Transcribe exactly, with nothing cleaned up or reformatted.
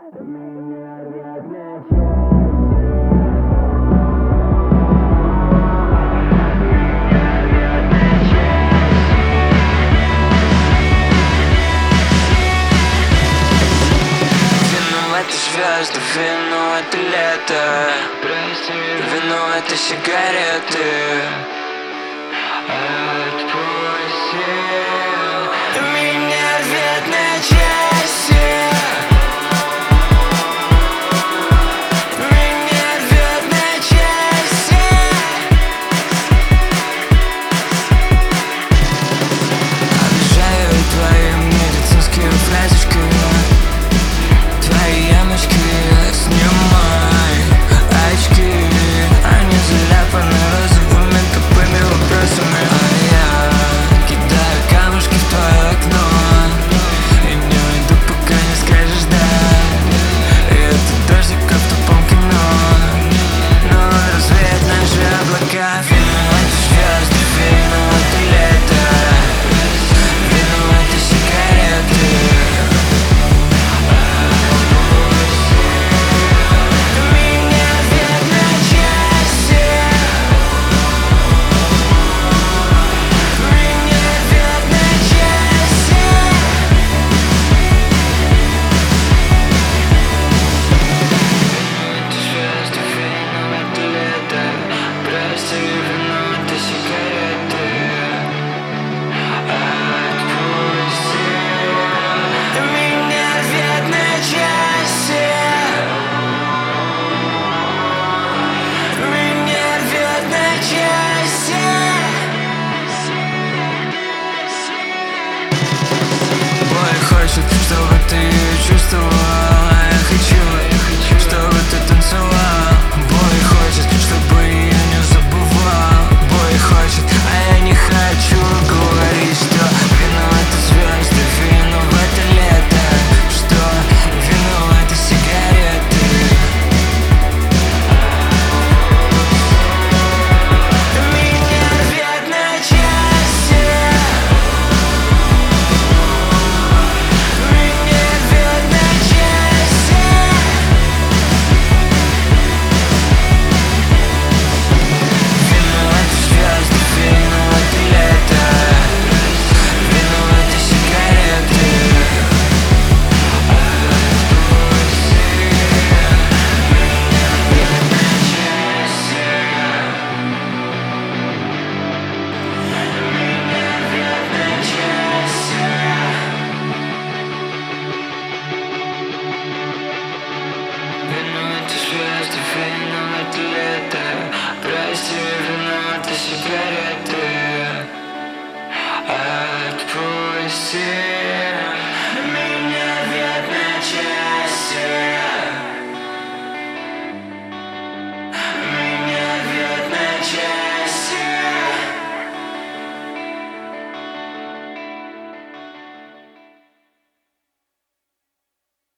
Звезды, вино — это лето, вино — это сигареты. Отпусти, меня рвет на части. Меня рвет на части. Обижаю твои медицинские фразочки. Твои ямочки снимай, очки, они заляпаны розовыми тупыми вопросами. А я кидаю камушки в твое окно и не уйду, пока не скажешь да. И это дождик, как в тупом кино, но он развеет наши облака. Вино — это звезды, вино — это лето, вино — это сигареты. Хочет, чтобы ты ее чувствовала. Я хочу, я хочу, чтобы ты танцевал. Бой хочет, чтобы ее не забывал. Бой хочет, а я не хочу говорить, что вино — это звезды, вино — это лето, что вино — это сигареты. Меня рвет на части. Прости, вино — это сигареты. Отпусти.